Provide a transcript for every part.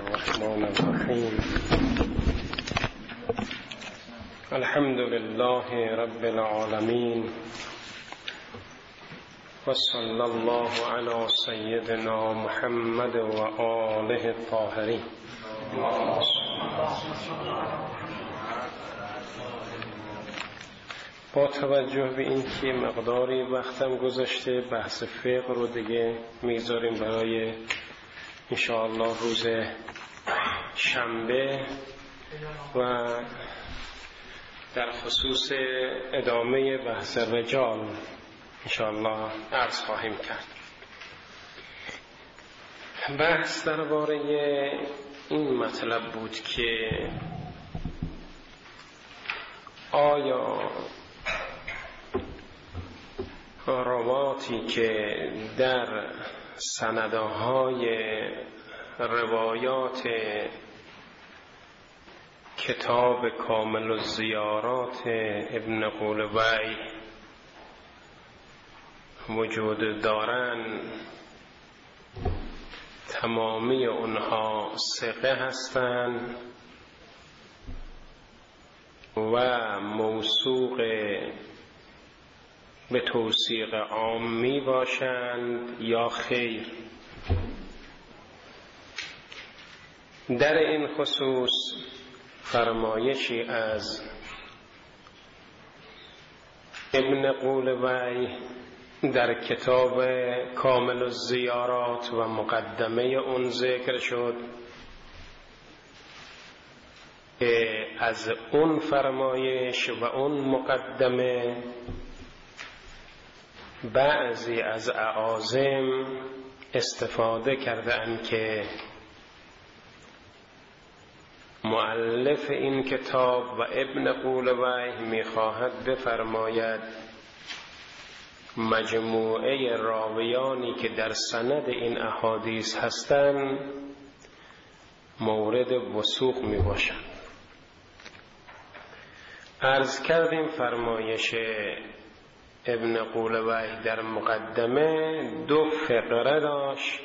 الرحمن الرحیم. الحمد لله رب العالمین و صلی الله علی سیدنا محمد و آله الطاهرین. با توجه به این که مقداری وقتم گذشته، بحث فقه رو دیگه میگذاریم برای انشاءالله روز شنبه و در خصوص ادامه بحث رجال انشاءالله عرض خواهیم کرد. بحث درباره این مطلب بود که آیا رواتی که در سندهای روایات کتاب کامل الزیارات ابن قولوی وجود دارند تمامی اونها ثقه هستند و موثوق به توثیق عامی باشند یا خیر. در این خصوص فرمایشی از ابن قولوی در کتاب کامل الزیارات و مقدمه اون ذکر شد که از اون فرمایش و اون مقدمه بعضی از اعاظم استفاده کردند که مؤلف این کتاب و ابن قولوی میخواهد بفرماید مجموعه راویانی که در سند این احادیث هستند مورد وثوق میباشند. عرض کردیم فرمایش ابن قولوی در مقدمه دو فقره داشت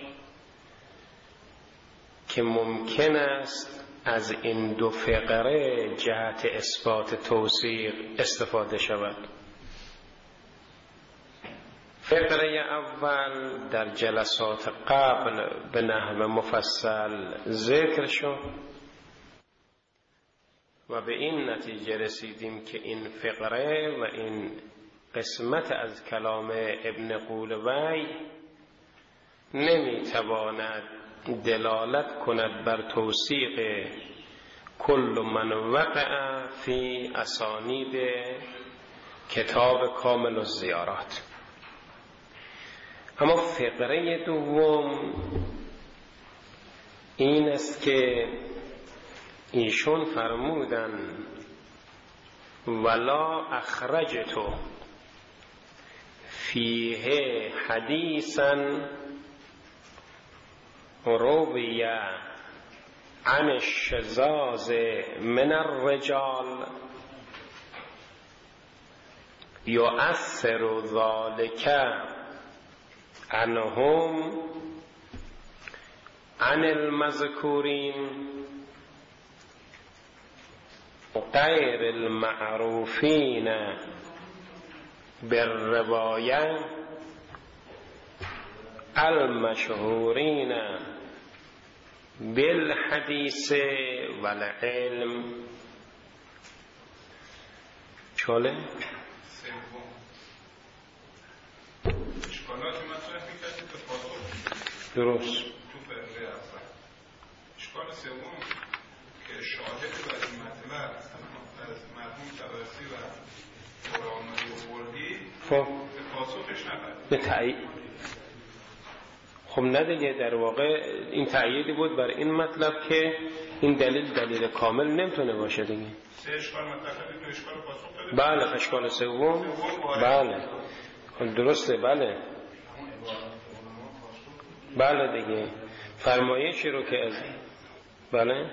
که ممکن است از این دو فقره جهت اثبات توثیق استفاده شود. فقره اول در جلسات قبل به نحو مفصل ذکر شد و به این نتیجه رسیدیم که این فقره و این قسمت از کلام ابن قولوی نمیتواند دلالت کند بر توثیق کل من وقع فی اسانید کتاب کامل الزیارات. اما فقره دوم این است که ایشون فرمودن ولا اخرجتو فیه حدیثا روی عن الشذاذ من الرجال یؤثر ذلك عنهم عن المذکورین غیر المعروفین بالرواية المشهورين بالحديث والعلم. چاله؟ اشکالاتی مطرح می‌کردید به پاسخ درست. تو فقره اول اشکال سوم که شاهد بر این مطلب از مرحوم طبرسی و قرآنی وردی خب به پاسخش نبرد به تایید. خب نه دیگه، در واقع این تأییدی بود بر این مطلب که این دلیل کامل نمیتونه باشه دیگه. سه اشکال مطرح کردید، دو اشکال پاسخ دادید. بله اشکال سوم بله درسته. بله دیگه فرمایشی رو که از بله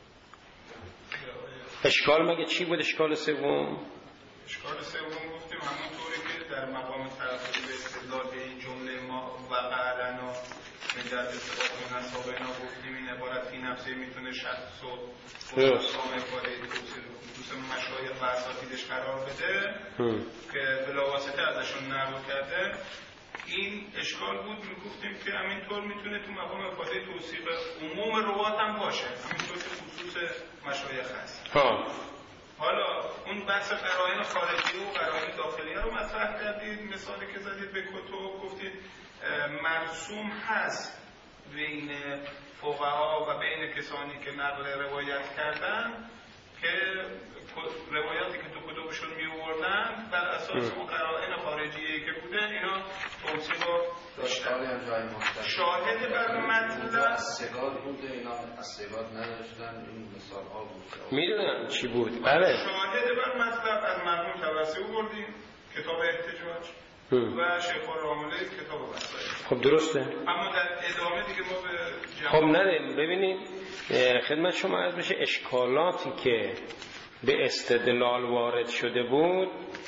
اشکال مگه چی بود؟ اشکال سوم گفتیم همونطوری که در مقام ترفض به استدلال به این جمله ما و قعدن و در ارتباط با نصابینا گفتیم این عبارت فی نفسه میتونه شخص و مقام افاده توصیل خصوص مشایخ و اساتیدش قرار بده که بلاواسطه ازشون نقل کرده. این اشکال بود، میگفتیم که همینطور میتونه تو مقام افاده توصیل عموم روات هم باشه، همینطور که خصوص مشایخ هست. حالا اون بحث قرائن خارجی و قرائن داخلی رو مطرح کردید، مثالی که زدید به کتب گفتید مرسوم هست بین فقها و بین کسانی که نقل روایت کردن که روایاتی که تو کتبشون می‌آوردن بر اساس اون قرائن خارجیه که بوده اینا توصیل رو داشتن. شاهد بر مطلب سگاد بوده، اینا از سگاد نداشتن. این مثال ها بود میدونم چی بود. بله شاهد بر مطلب از مرحوم توسعی بردیم کتاب احتجاج و شیخ الرامله کتاب وسائل. خب درسته، اما در ادامه دیگه ما به خب نده. ببینید خدمت شما عرض بشه اشکالاتی که به استدلال وارد شده بود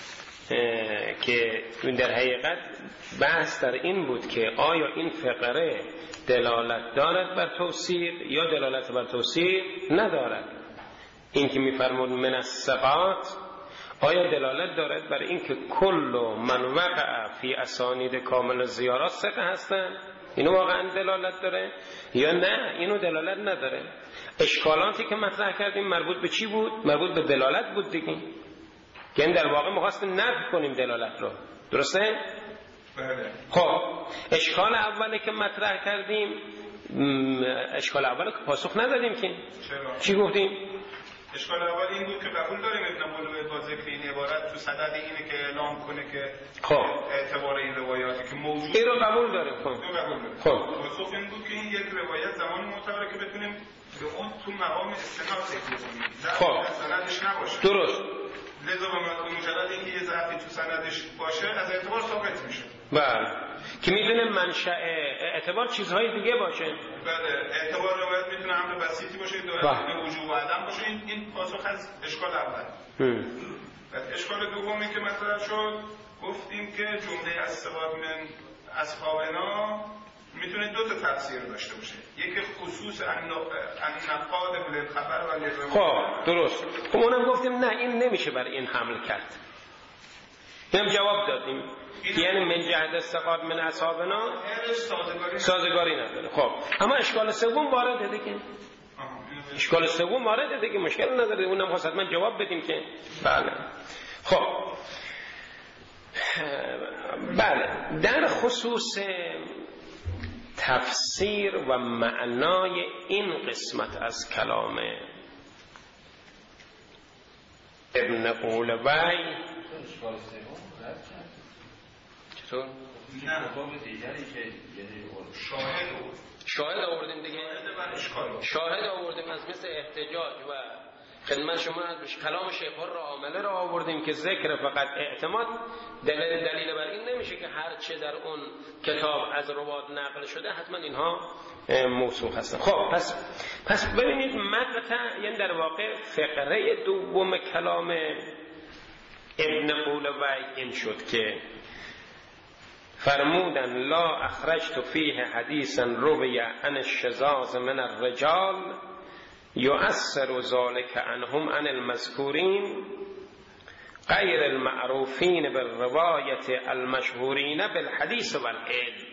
که در حقیقت بحث در این بود که آیا این فقره دلالت دارد بر توصیل یا دلالت بر توصیل ندارد. این که میفرمود من الثقات آیا دلالت دارد بر این که کل من وقع فی اسانید کامل زیارات ثقه هستن، اینو واقعا دلالت داره یا نه اینو دلالت نداره. اشکالاتی که مطرح کردیم مربوط به چی بود؟ مربوط به دلالت بود دیگه، یعنی در واقع می‌خواستیم نفی کنیم دلالت رو. درسته؟ بله. خب اشکال اولی که مطرح کردیم، اشکال اولی که پاسخ ندادیم که چرا؟ چی گفتیم؟ اشکال اول این بود که قبول داریم ابن مولوی با ذکر این عبارت تو صدد اینه که اعلام کنه که خب اعتبار این روایاتی که موجود این رو قبول داریم. خب پاسخ این بود که این یک روایت زمان معتبره که بتونیم به اون تو مقام استناد تکیه کنیم، خب سندش نباشه. درست. لذا به مجرد اینکه یه ضعفی تو سندش باشه از اعتبار ثابت میشه. بله که میدونه منشأ اعتبار چیزهای دیگه باشه. بله اعتبار روایت میتونه امر بسیطی باشه، داره وجوب و عدم باشه. این پاسخ از اشکال اول. اشکال دومی که مطرح شد گفتیم که جمله الثقات من اصحابنا میتونه دو تا تفسیر داشته باشه، یکی خصوص النقاد بالخبر و للروایت. خب درست. خب اونم گفتیم نه این نمیشه بر این حمل کرد، اینم جواب دادیم. یعنی من جهت الثقات من اصحابنا سازگاری نداره. خب اما اشکال سوم وارده دیگه. اشکال سوم وارده دیگه، مشکل نداره، اونم خواست حتما جواب بدیم که بله. خب بله در خصوص تفسیر و معنای این قسمت از کلام ابن قولوی چطور؟ نه دیگری که شاهد آوردیم دیگه، شاهد آوردیم از مثل احتجاج و خدمت شما از کلام شیخ الرامله را آوردیم که ذکر فقط اعتماد دلیل بر این نمیشه که هر چه در اون کتاب از روات نقل شده حتما اینها موثوق هستن. خب پس ببینید مقطع یعنی در واقع فقره دوم کلام ابن قولوی این شد که فرمودن لا اخرجت فیه حدیثا روی عن الشذاذ من الرجال یؤثر ذلك عنهم عن المذکورین غیر المعروفین بالروایت المشهورین بالحدیث والعلم.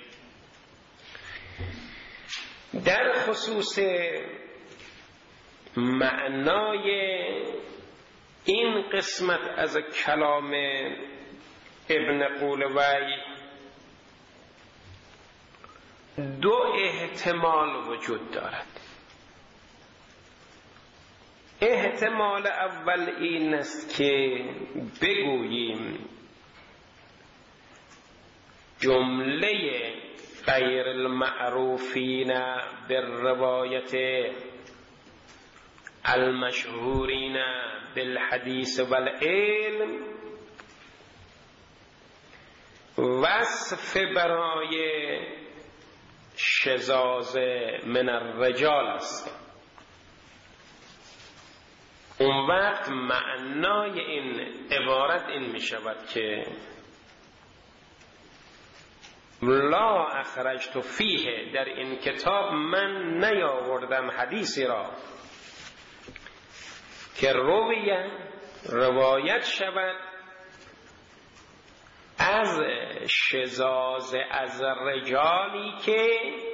در خصوص معنای این قسمت از کلام ابن قولوی دو احتمال وجود دارد. احتمال اول این است که بگوییم جمله غیر المعروفین بالروایت المشهورین بالحدیث والعلم وصف برای شذاذ من الرجال است. اون وقت معنای این عبارت این می شود که لا اخرجت فیه، در این کتاب من نیاوردم حدیثی را که روایت شود از شذاذ از رجالی که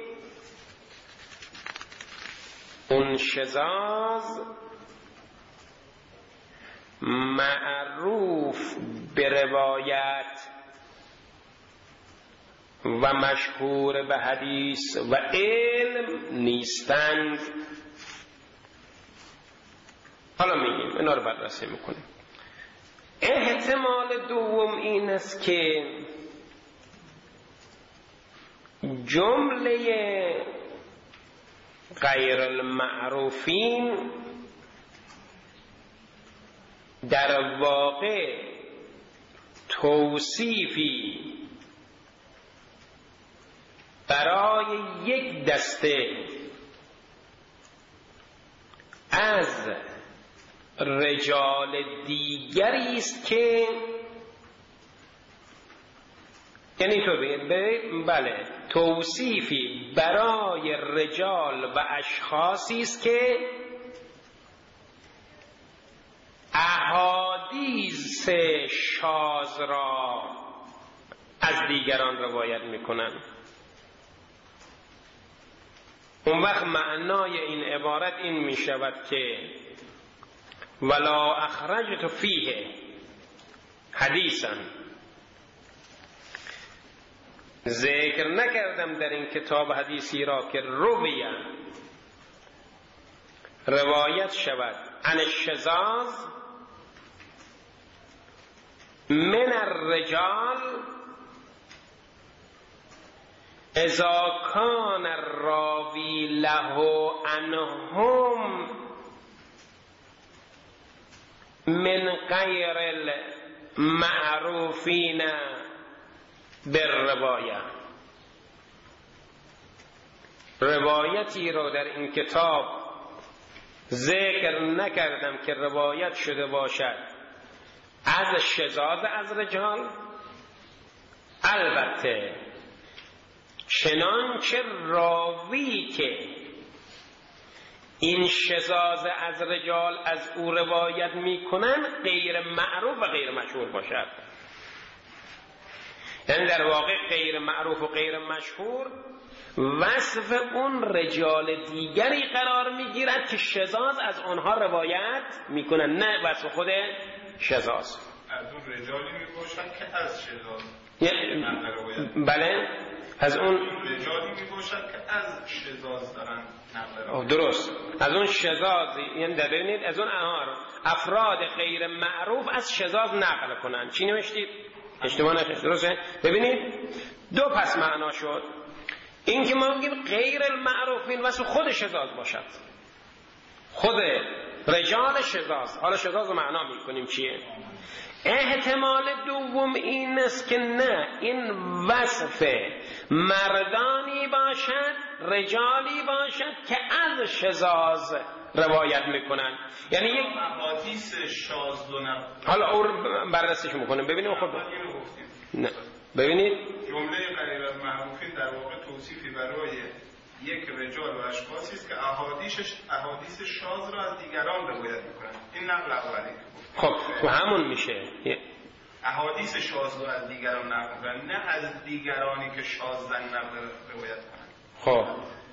اون شذاذ معروف به روایت و مشهور به حدیث و علم نیستند. حالا میگیم اینا رو بررسی میکنیم. احتمال دوم این است که جمله غیر المعروفین در واقع توصیفی برای یک دسته از رجال دیگری است که یعنی تو بله توصیفی برای رجال و اشخاصی است که احادیث شاذ را از دیگران روایت میکنند. اون وقت معنای این عبارت این می شود که ولا اخرجت فیه حدیثا، ذکر نکردم در این کتاب حدیثی را که روایت شود عن الشذاذ من الرجال اذا کان الراوی له عنهم من غیر المعروفین بالروایه. روایتی رو در این کتاب ذکر نکردم که روایت شده باشد از شذاذ از رجال، البته چنانچه راوی که این شذاذ از رجال از او روایت میکنن غیر معروف و غیر مشهور باشد. یعنی در واقع غیر معروف و غیر مشهور وصف اون رجال دیگری قرار میگیرد که شذاذ از آنها روایت میکنن، نه وصف خود شذاذ. از اون رجالی میباشد که از شذاذ بله از اون رجالی میباشد که از شذاذ دارن نقل. درست، از اون شذاذ، یعنی ببینید از اون افراد غیر معروف از شذاذ نقل کنن. چی نوشتید؟ اشتباه نکنید، درسته؟ ببینید دو پس معنا شد. این که ما میگیم غیر المعروفین واسه خود شذاذ باشد، خود رجال شذاذ. حالا شذاذ رو معنا میکنیم چیه؟ احتمال دوم این است که نه، این وصف مردانی باشد، رجالی باشد که از شذاذ روایت میکنن. یعنی یک احادیث شاذ و نقل. حالا او بررسیش میکنیم. ببینید خود نه ببینید جمله غیر از معروفین در واقع توصیفی برای یک رجال و اشخاصی است که احادیث شاذ را از دیگران روایت میکنن. این نقل اولی. خب همون میشه احادیث شاذ را از دیگران نقل میکنن، نه از دیگرانی که شاذن نقل روایت کنن.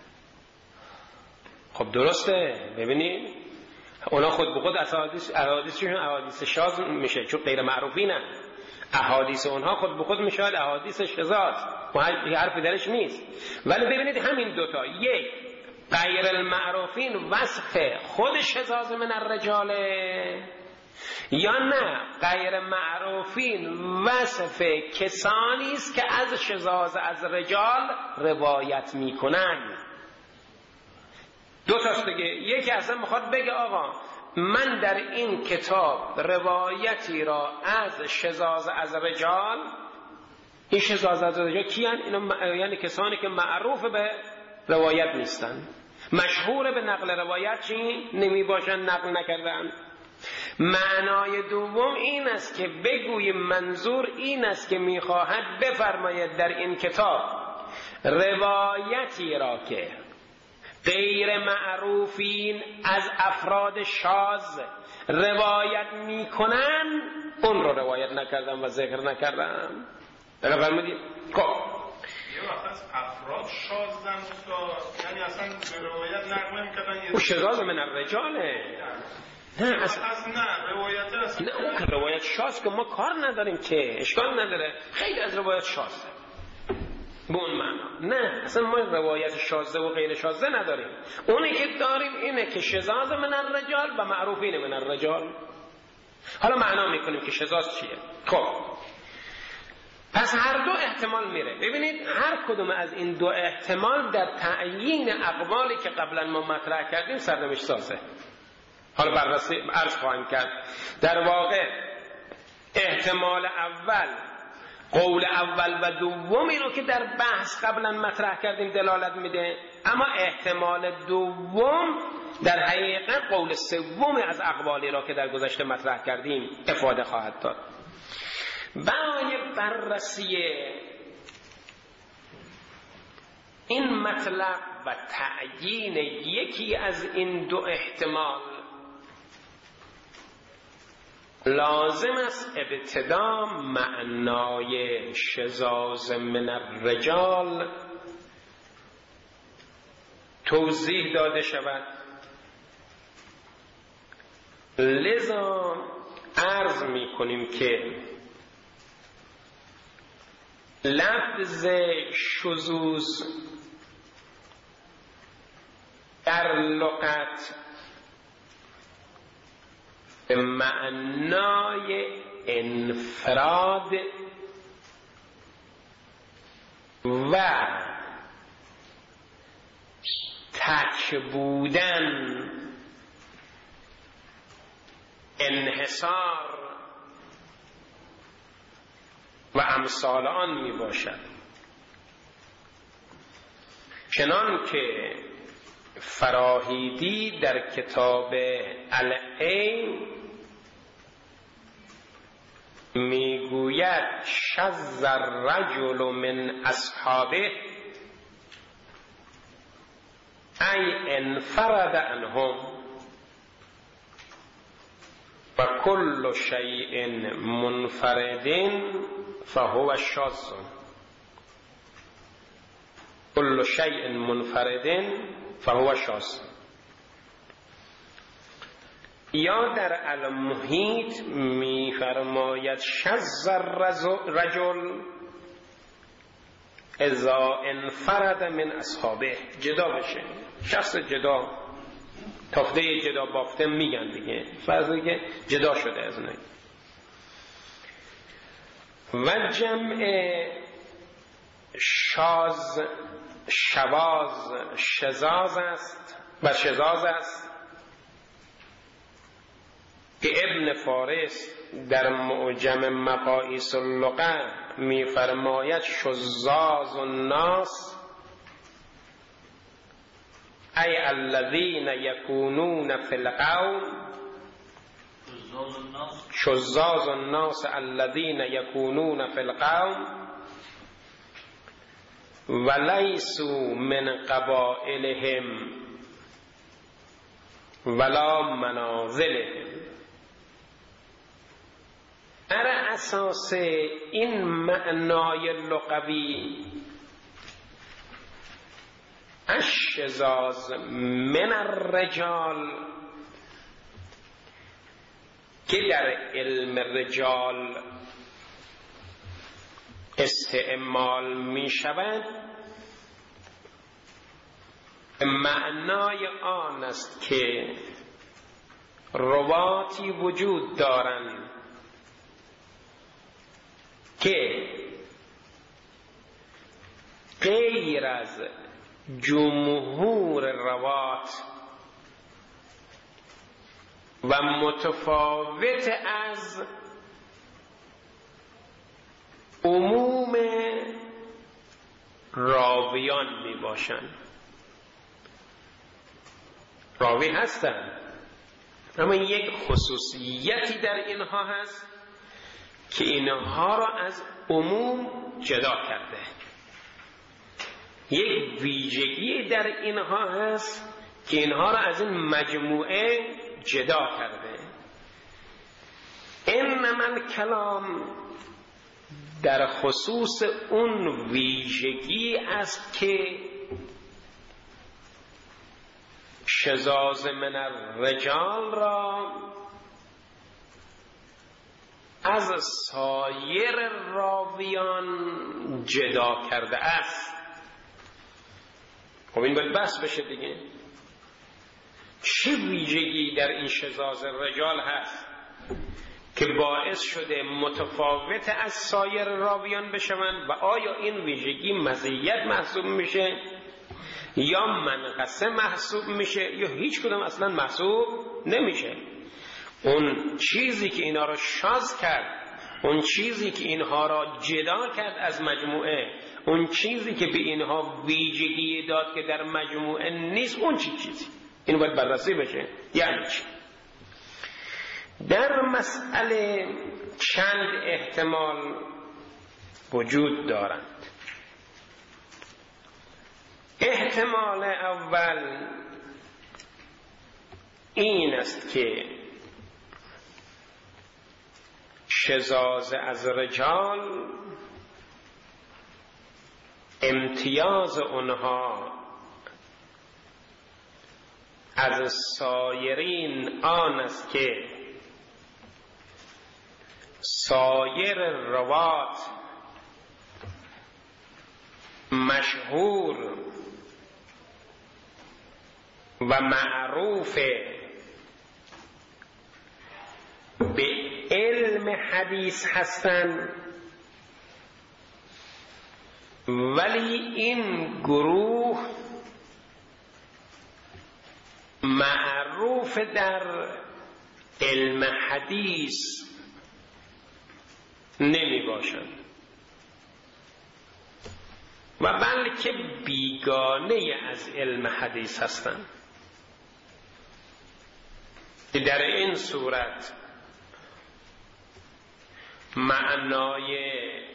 خب درسته. ببینید اونا خود به خود احادیثشون احادیث شاذ میشه چون غیر معروفینن. احادیث اونها خود به خود میشه احادیث شذاذ، حرفی درش نیست. ولی ببینید همین دوتا، یک غیر المعروفین وصف خود شذاذ من الرجال، یا نه غیر معروفین وصف کسانی است که از شذاذ از رجال روایت میکنن. دو تاست دیگه. یکی اصلا میخواد بگه آقا من در این کتاب روایتی را از شذاذ از رجال، این شذاذ از رجال کیان؟ یعنی کسانی که معروف به روایت نیستن، مشهور به نقل روایت چی نمی باشن، نقل نکردن. معنای دوم این است که بگوییم منظور این است که میخواهد بفرماید در این کتاب روایتی را که غیر معروفین از افراد شاذ روایت میکنن اون رو روایت نکردم و ذکر نکردم. دقیقا فرمودید؟ خب یه وقت از افراد شاذن استاد، یعنی اصلا به روایت نقل نمی‌کردن. او شذاذ من الرجاله. نه اصلا نه روایت اصلا نه اون که روایت شاذ که ما کار نداریم که اشکال نداره، خیلی از روایت شاذه به اون معنا. نه اصلا ما روایت شاذه و غیر شاذه نداریم. اونی که داریم اینه که شذاذ من الرجال و معروفین من الرجال. حالا معنا میکنیم که شذاذ چیه. خب پس هر دو احتمال میره. ببینید هر کدوم از این دو احتمال در تعیین اقوالی که قبلا ما مطرح کردیم سرنوشت سازه. حالا بررسی عرض خواهیم کرد. در واقع احتمال اول، قول اول و دومی رو که در بحث قبلا مطرح کردیم دلالت میده، اما احتمال دوم در حقیقت قول سوم از اقوالی را که در گذشته مطرح کردیم افاده خواهد داد. برای بررسی این مطلب و تعیین یکی از این دو احتمال لازم است ابتدا معنای شذاذ من الرجال توضیح داده شود. لذا عرض می کنیم که لفظ شذوذ در لغت به معنای انفراد و تک بودن، انحصار و امثال آن می باشد. چنان که فراهیدی در کتاب العین میگوید شذ الرجل من اصحابه ای انفرد عنهم و کل شیء منفرد فهو شاذ. کل شیء منفرد فهو شاذ. یا در المحیط میفرماید شذ الرجل اذا انفرد من اصحابه، جدا بشه، شخص جدا، تافته جدا بافته میگن دیگه، فرضی که جدا شده از اونایی. و جمع شاذ شواذ شذاذ است و شذاذ است که ابن فارس در معجم مقاییس اللغة میفرماید شذاذ الناس ای الذین یکونون فی القوم، شذاذ الناس الذین یکونون فی القوم ولیسوا من قبائلهم ولا منازلهم. بر اساس این معنای لغوی الشذاذ من الرجال که در علم رجال استعمال می شود معنای آن است که رواتی وجود دارند که غیر از جمهور روات و متفاوت از عموم راویان می باشند. راوی هستند اما یک خصوصیتی در اینها هست که اینها را از عموم جدا کرده. یک ویژگی در اینها هست که اینها را از این مجموعه جدا کرده. انما الکلام در خصوص اون ویژگی است که شذاذ من الرجال را از سایر راویان جدا کرده است. خب این باید بس بشه دیگه. چه ویژگی در این شذاذ الرجال هست که باعث شده متفاوت از سایر راویان بشوند و آیا این ویژگی مزیت محسوب میشه یا منقصه محسوب میشه یا هیچ کدام اصلا محسوب نمیشه؟ اون چیزی که اینا را شاذ کرد، اون چیزی که اینها را جدا کرد از مجموعه، اون چیزی که به اینها ویژگی داد که در مجموعه نیست، اون چیزی این باید بررسی بشه. یعنی چی؟ در مسئله چند احتمال وجود دارند. احتمال اول این است که شذاذ از رجال امتیاز اونها از سایرین آن است که سایر روات مشهور و معروف به علم حدیث هستند، ولی این گروه معروف در علم حدیث نمی باشند و بلکه بیگانه از علم حدیث هستند. در این صورت معنای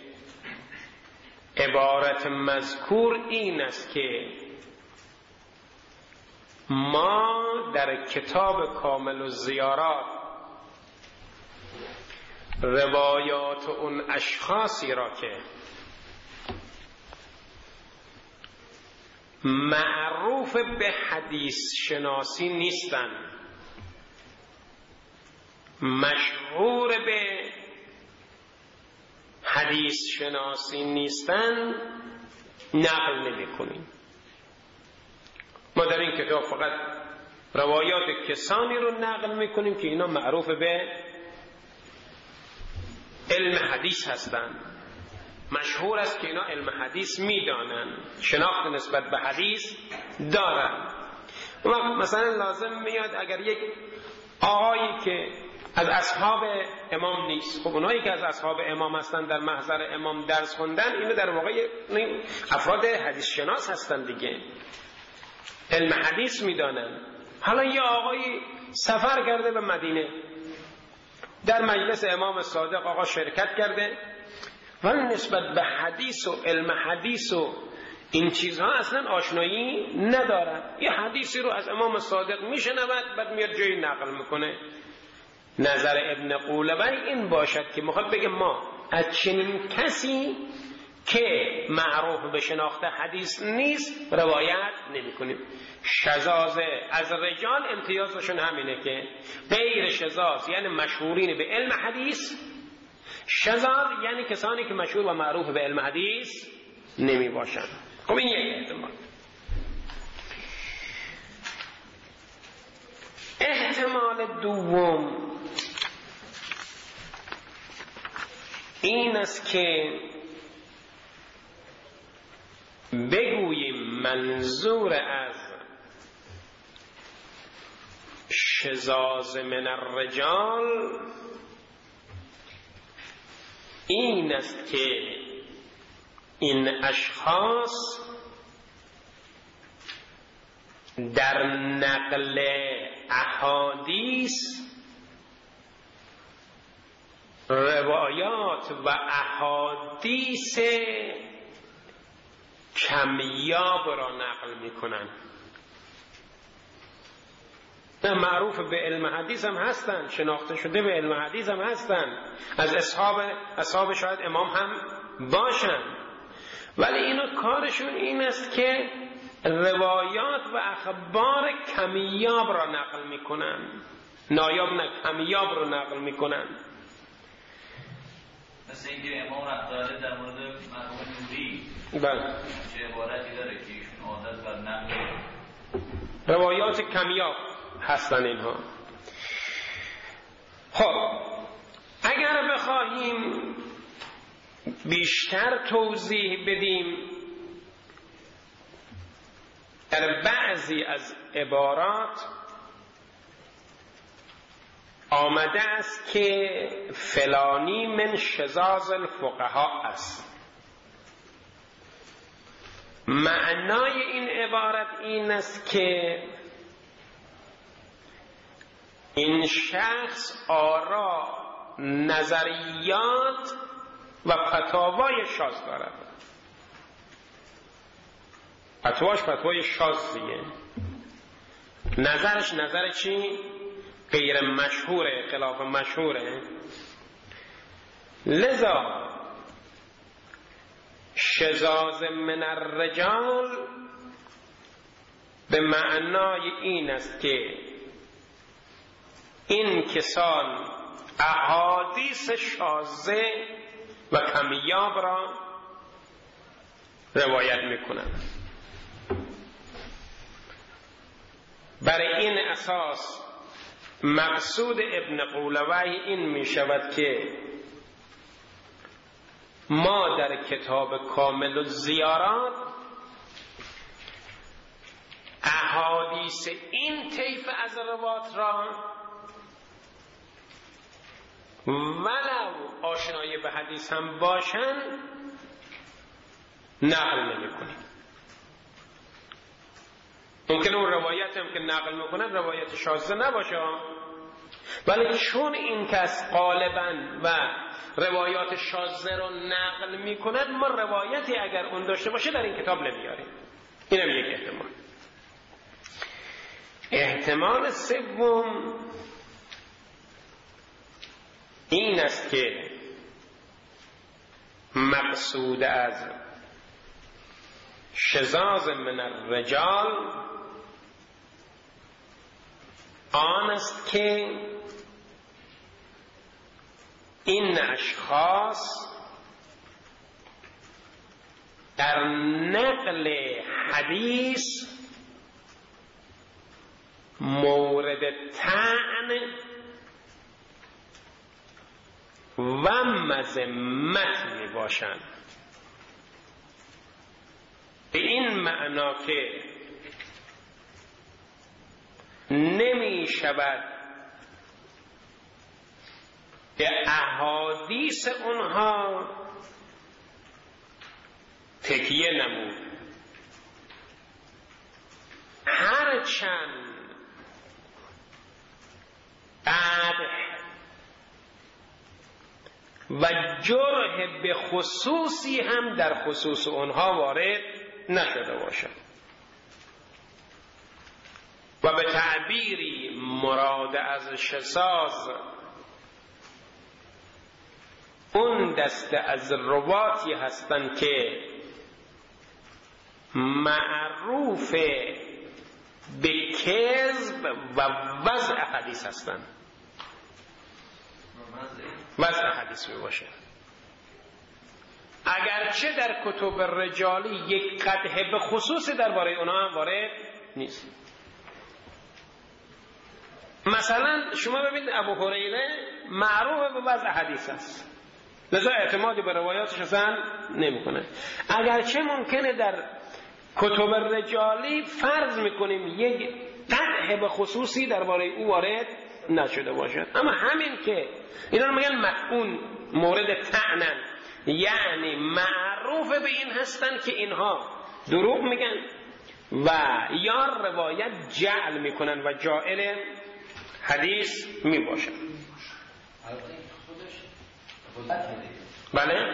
عبارت مذکور این است که ما در کتاب کامل الزیارات روایات اون اشخاصی را که معروف به حدیث شناسی نیستند، مشهور به حدیث شناسی نیستند، نقل نمی کنیم. ما در این کتاب فقط روایات کسانی رو نقل می کنیم که اینا معروف به علم حدیث هستند، مشهور است که اینا علم حدیث می دانند، شناخت نسبت به حدیث دارند. مثلا لازم میاد اگر یک آقایی که از اصحاب امام نیست، خب اونایی که از اصحاب امام هستن در محضر امام درس خوندن، اینو در واقع افراد حدیث شناس هستن دیگه، علم حدیث میدانن. حالا یه آقایی سفر کرده به مدینه، در مجلس امام صادق آقا شرکت کرده ولی نسبت به حدیث و علم حدیث و این چیزها اصلا آشنایی ندارد. یه حدیثی رو از امام صادق میشنود بعد میاد جایی نقل میکنه. نظر ابن قولبی این باشد که میخواد بگه ما از چنین کسی که معروف به شناخت حدیث نیست روایت نمی کنیم. شذاذ از رجال امتیازشون همینه که غیر شذاذ یعنی مشهورین به علم حدیث، شذاذ یعنی کسانی که مشهور و معروف به علم حدیث نمی باشن. خب این یک احتمال. احتمال دوم این است که بگوییم منظور از شذاذ من الرجال این است که این اشخاص در نقل احادیث روایات و احادیث کمیاب را نقل میکنن. نه معروف به علم حدیث هم هستن، شناخته شده به علم حدیث هم هستن، از اصحاب شاید امام هم باشن، ولی اینو کارشون این است که روایات و اخبار کمیاب را نقل میکنن، نایاب نه کمیاب را نقل میکنن. مثل اینکه امام رحمت در مورد مرحوم نوری چه عبارتی داره که ایشون عادت بر نقل روایات کمیاب هستن اینها. خب اگر بخواهیم بیشتر توضیح بدیم در بعضی از عبارات آمده است که فلانی من شذاذ الفقهاء است. معنای این عبارت این است که این شخص آرا، نظریات و فتاوای شاذ دارد. فتوای شاذیه، نظرش نظر چی؟ غیر مشهوره، خلاف مشهوره. لذا شذاذ من الرجال به معنای این است که این کسان احادیث شاذه و کمیاب را روایت میکنند. برای این اساس مقصود ابن قولوی این می شود که ما در کتاب کامل الزیارات احادیث این طیف از روات را ولو آشنایی به حدیث هم باشن نقل نمی کنیم. ممکنه اون روایت هم که نقل میکنن روایت شاذ نباشه، ولی چون این کس غالبا و روایات شاذ رو نقل میکند ما روایتی اگر اون داشته باشه در این کتاب نمیاریم. اینم یک احتمال. احتمال سوم این است که مقصود از شذاذ من الرجال آن است که این اشخاص در نقل حدیث مورد طعن و مذمت می باشند. به این معنا که نمی شود به احادیث اونها تکیه نمود، هرچند قدح و جرح به خصوصی هم در خصوص اونها وارد نشده باشد. و به تعبیری مراد از شذاذ اون دسته از رواتی هستند که معروف به کذب و وضع حدیث هستند. وضع حدیث می باشه، اگرچه در کتب رجالی یک قدح به خصوصی درباره اونها هم وارد نیست. مثلا شما ببینید ابو هریره معروف به وضع حدیث است، لذا اعتمادی به روایاتش اصلا نمی کنه. اگرچه ممکنه در کتب رجالی فرض میکنیم یک قدح به خصوصی درباره او وارد نشده باشد، اما همین که اینا رو میگن مطعون، مورد طعنن، یعنی معروف به این هستن که اینها دروغ میگن و یا روایت جعل میکنن و جائل حدیث میباشن. بله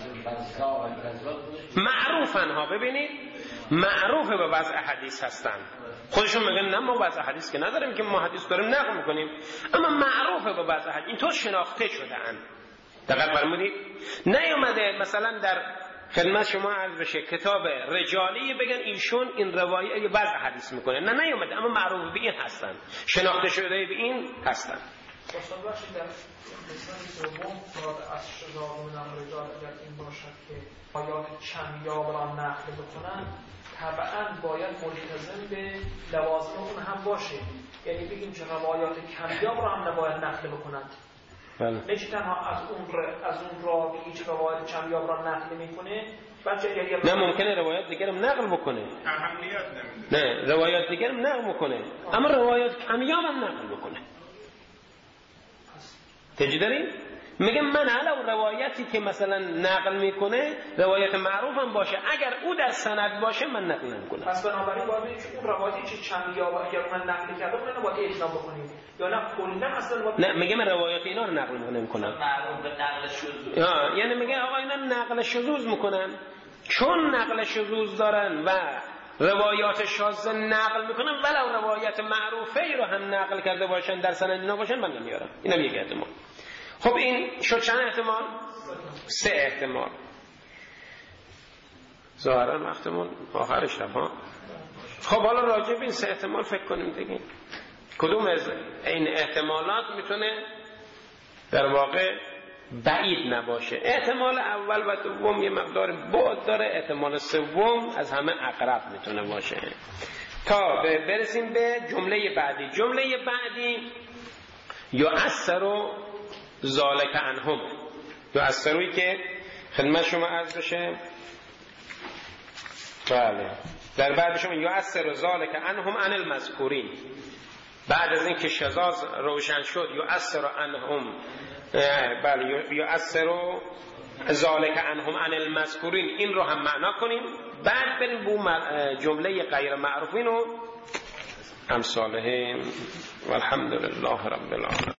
معروفن ها، ببینید معروفه به وضع حدیث هستن، خودشون میگن نه ما وضع حدیث که نداریم که ما حدیث داریم نقل میکنیم، اما معروفه به وضع حدیث، اینطور شناخته شده‌اند. دقیق فرمودید؟ نیومده مثلا در خدمت شما عرض بشه کتاب رجالی بگن ایشون این روایت وضع حدیث میکنه، نه نیومده، اما معروف به این هستن، شناخته شده به این هستن. باستان باشید در قسمت دوم از شجاعون رجال اگر این باشد که آیات کمیاب را نقل بکنن، طبعا باید ملتزم به لوازم اون هم باشه، یعنی بگیم که روایات کمیاب را هم نباید نقل بکنند. نه چه تنها از اون راوی که روایات کمیاب را نقل میکنه، نه ممکنه روایات دیگر هم نقل بکنه، اهمیت نمیده، نه روایات دیگر هم نقل بکنه، اما روایات کمیاب هم نقل بکنه. تجی داریم؟ میگه من علاوه روایتی که مثلا نقل میکنه روایت معروف هم باشه، اگر او در سند باشه من نقل نمیکنم. پس بنابراین باید ببینیم که اون روایتی که کمیاب اگر من نقل کردم اون باید اجرا بکنیم یا نه کلا اصلا نه میگه من روایت اینا رو نقل نمیکنم، معروف به نقل شذوذ، یعنی میگه آقا اینا نقل شذوذ میکنن، چون نقل شذوذ دارن و روایات شاذ نقل میکنن، ولو روایت معروفه ای رو هم نقل کرده باشن در سند اینا باشن من نمیارم. اینم یک احتمال. خب این شد چند احتمال؟ 3 احتمال. ظاهرا وقتمون آخرش رفت ها. خب حالا راجع به این 3 احتمال فکر کنیم دیگه، کدوم از این احتمالات میتونه در واقع بعید نباشه؟ احتمال اول و دوم یه مقدار بعد داره، احتمال سوم از همه اقرب میتونه باشه. تا برسیم به جمله بعدی. جمله بعدی یؤثر ذالک عنهم، یؤثروی که خدمت شما عرض بشه، بله در بعد شما یؤثر ذالک عنهم عن المذکورین، بعد از اینکه شذاذ روشن شد یؤثر عنهم، بله یؤثر ذالک عنهم عن المذکورین، این رو هم معنا کنیم، بعد بریم به جمله غیر معروفین و امثالهم. والحمد لله رب العالمین.